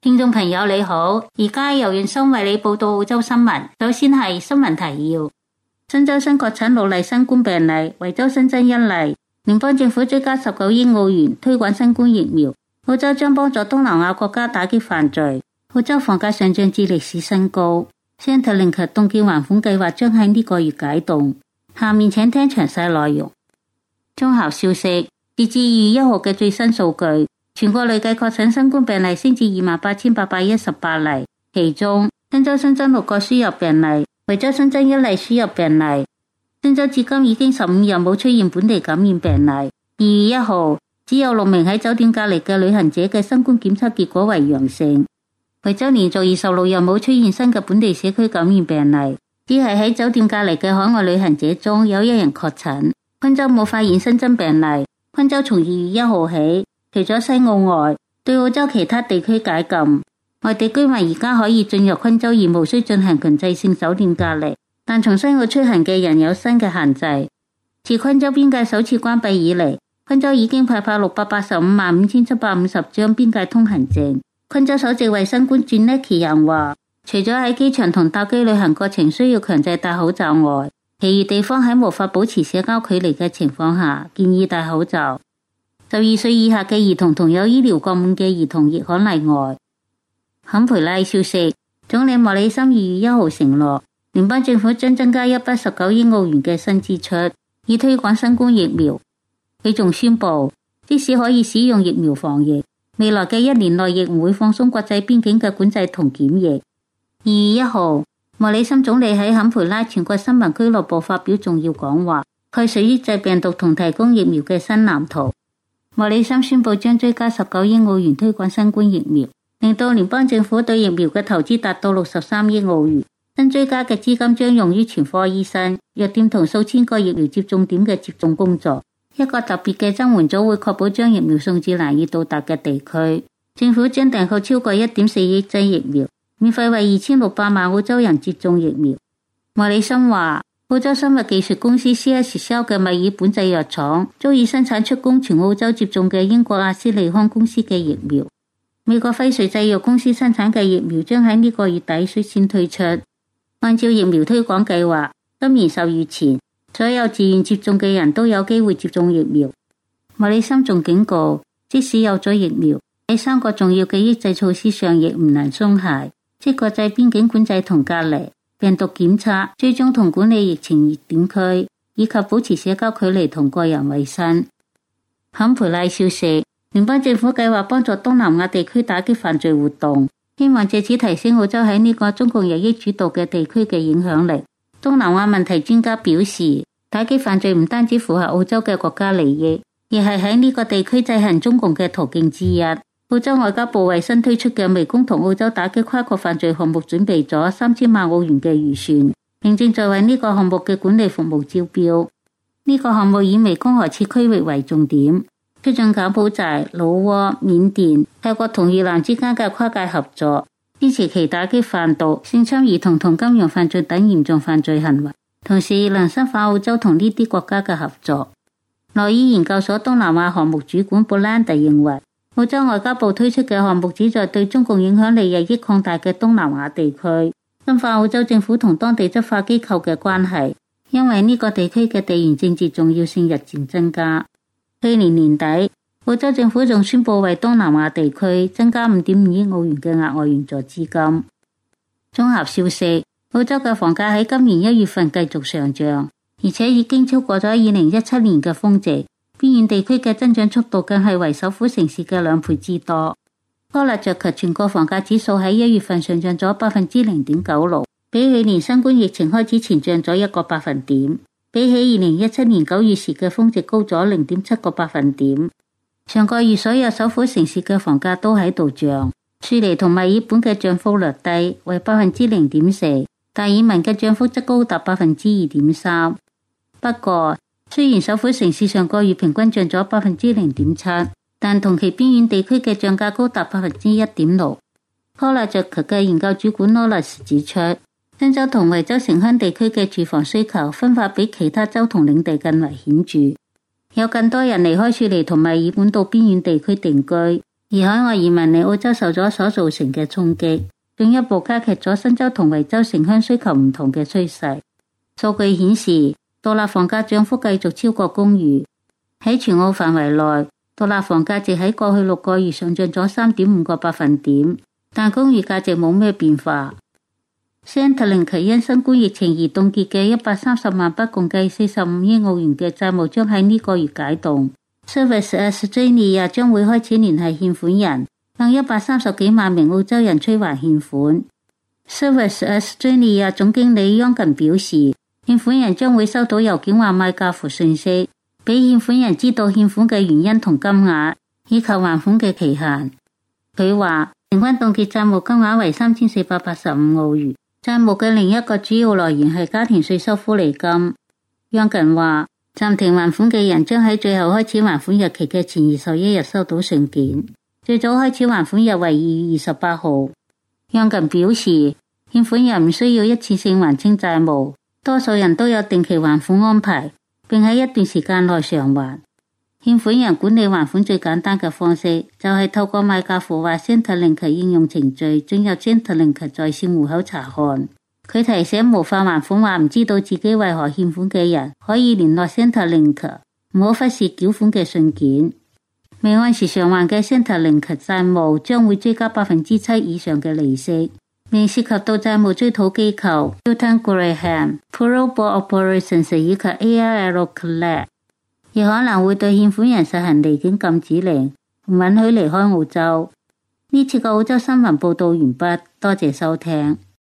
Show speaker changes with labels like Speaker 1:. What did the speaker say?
Speaker 1: 聽眾朋友你好，而家由袁生為你報道澳洲新聞。首先係新聞提要：新州新確診6例新冠病例，維州新增1例。聯邦政府追加19億澳元推廣新冠疫苗。澳洲將幫助東南亞國家打擊犯罪。澳洲房價上漲至歷史新高。Centrelink凍結還款計劃將喺呢個月解凍。下面請聽詳細內容。綜合消息，截至2月1號嘅最新數據，全國累計確診新冠病例升至28,818例，其中新州新增6個輸入病例，維州新增1例輸入病例。新州至今已經15日冇出現本地感染病例。2月1號只有6名喺酒店隔離嘅旅行者嘅新冠檢測結果為陽性。維州連續26日冇出現新嘅本地社區感染病例，只係喺酒店隔離嘅海外旅行者中有1人確診。昆州冇發現新增病例。昆州從2月1號起，除咗西澳外，對澳洲其他地區解禁。外地居民而家可以進入昆州而無需進行強制性酒店隔離，但從西澳出行嘅人有新嘅限制。自昆州邊界首次關閉以嚟，昆州已經派發6855750張邊界通行證。昆州首席衛生官 Janaki 人話，除咗喺機場同搭機旅行過程需要強制戴口罩外，其餘地方喺無法保持社交距離嘅情況下，建議戴口罩。12歲以下嘅兒童同有醫療個案嘅兒童亦可例外。坎培拉消息，總理莫里森2月1號承諾，聯邦政府將增加119億澳元嘅新支出，以推廣新冠疫苗。佢仲宣布，即使可以使用疫苗防疫，未來嘅1年內亦唔會放鬆國際邊境嘅管制同檢疫。2月1號，莫里森總理喺坎培拉全國新聞俱樂部發表重要講話，概述抑制病毒同提供疫苗嘅新藍圖。莫里森宣布將追加19億澳元推廣新冠疫苗，令到聯邦政府對疫苗嘅投資達到63億澳元。新追加嘅資金將用於全科醫生、藥店同數千個疫苗接種點嘅接種工作。一個特別嘅增援組會確保將疫苗送至難以到達嘅地區。政府將訂購超過 1.4 億劑疫苗，免費為2600萬澳洲人接種疫苗。莫里森話，澳洲生物技術公司 CSL 嘅墨爾本製藥廠早已生產出供全澳洲接種嘅英國阿斯利康公司嘅疫苗。美國輝瑞製藥公司生產嘅疫苗將喺呢個月底率先推出。按照疫苗推廣計劃，今年10月前，所有自願接種嘅人都有機會接種疫苗。莫里森仲警告，即使有咗疫苗，喺3個重要嘅抑制措施上亦唔能鬆懈，即國際邊境管制同隔離、病毒檢測、追蹤同管理疫情熱點區，以及保持社交距離同個人衛生。坎培拉消息，聯邦政府計劃幫助東南亞地區打擊犯罪活動，希望借此提升澳洲喺呢個中共日益主導嘅地區嘅影響力。東南亞問題專家表示，打擊犯罪唔單止符合澳洲嘅國家利益，而係喺呢個地區制衡中共嘅途徑之一。澳洲外交部為新推出嘅湄公同澳洲打擊跨國犯罪項目準備咗3000萬澳元嘅預算，並正在為呢個項目嘅管理服務招標。呢個項目以湄公河次區域為重點，推進柬埔寨、老撾、緬甸、泰國同越南之間嘅跨界合作，支持其打擊販毒、性侵兒童同金融犯罪等嚴重犯罪行為，同時能深化澳洲同呢啲國家嘅合作。諾伊研究所東南亞項目主管布蘭特認為，澳洲外交部推出嘅項目旨在對中共影響力日益擴大嘅東南亞地區深化澳洲政府同當地執法機構嘅關係，因為呢個地區嘅地緣政治重要性日漸增加。去年年底，澳洲政府仲宣布為東南亞地區增加 5.5 億澳元嘅額外援助資金。綜合消息，澳洲嘅房價喺今年1月份繼續上漲，而且已經超過咗2017年嘅峰值。邊遠地區嘅增長速度更係為首府城市嘅2倍之多。科勒雀區全國房價指數喺1月份上漲咗 0.96%， 比去年新冠疫情開始前漲咗1個百分點，比起2017年9月時嘅峰值高咗 0.7個百分點。上個月所有首府城市嘅房價都喺度漲，雪梨同墨爾本嘅漲幅略低，為 0.4%， 達爾文嘅漲幅則高達 2.3%。不過，雖然首府城市上個月平均漲咗 0.7%， 但同期邊遠地區嘅漲價高達 1.6%。科勒雀區嘅研究主管 Loris 指出，新州同維州城鄉地區嘅住房需求分化比其他州同領地更為顯著，有更多人離開雪梨同墨爾本到邊遠地區定居， 而海外移民嚟澳洲受咗所造成嘅衝擊，進一步加劇咗新州同維州城鄉需求唔同嘅趨勢。數據顯示，獨立房價漲幅繼續超過公寓。喺全澳範圍內，獨立房價值喺過去6個月上漲咗3.5個百分點，但公寓價值冇咩變化。Centrelink 因新冠疫情而凍結嘅130萬筆共計45億澳元嘅債務將喺呢個月解凍。Services Australia 將會開始聯繫欠款人，向130幾萬名澳洲人催還欠款。Services Australia 總經理央近表示，欠款人將會收到郵件或買家附信息，俾欠款人知道欠款嘅原因同金額，以及還款嘅期限。佢話，平均凍結債務金額為3485澳元。債務嘅另一個主要來源係家庭稅收福利金。央近話，暫停還款嘅人將喺最後開始還款日期嘅前21日收到信件，最早開始還款日為2月28號。央近表示，欠款人唔需要一次性還清債務，多數人都有定期還款安排，並喺一段時間內償還。欠款人管理還款最簡單嘅方式，就係透過買家付或 Centrelink 應用程序進入 Centrelink 在線戶口查看。佢提醒無法還款或唔知道自己為何欠款嘅人，可以聯絡 Centrelink， 唔好忽視繳款嘅信件。未按時償還嘅 Centrelink 債務將會追加 7% 以上嘅利息，並涉及到債務追討機構 Hilton Graham、Pro Board Operations 以及 ARL Collect， 亦可能會對欠款人實行離境禁止令，唔允許離開澳洲。呢次嘅澳洲新聞報道完畢，多謝收聽。